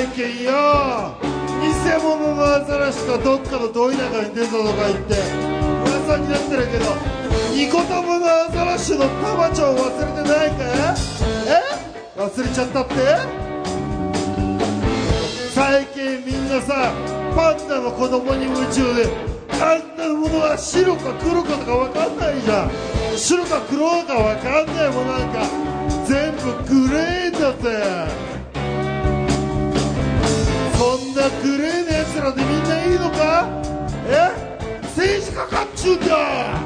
最近よ、偽物のアザラシがどっかのど田舎に出たとか言って噂になってるけど、ニコ玉のアザラシのタマちゃんを忘れてないか？忘れちゃったって？最近みんなさ、パンダの子供に夢中で、あんなものは白か黒かとか分かんないじゃん。白か黒か分かんないものなんか全部グレーだぜ。そんなグレーなやつらでみんないいのか？政治家かっちゅうんだ。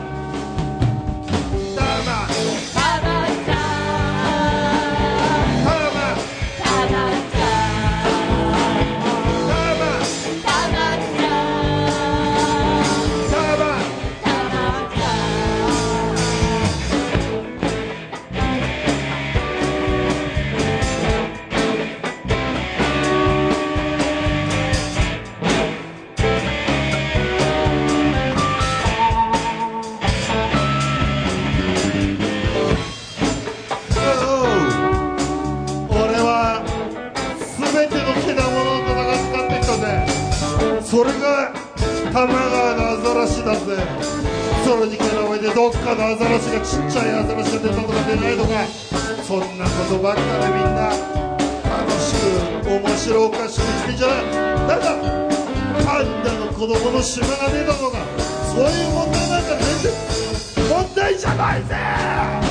それが多摩川のアザラシだぜ。それに比べてどっかのアザラシがちっちゃいアザラシが出たとか出ないとか、そんなことばっかでみんな楽しく面白おかしくしてんじゃない。ただパンダの子供の島が出たとか、そういう問題なんか全然問題じゃないぜ。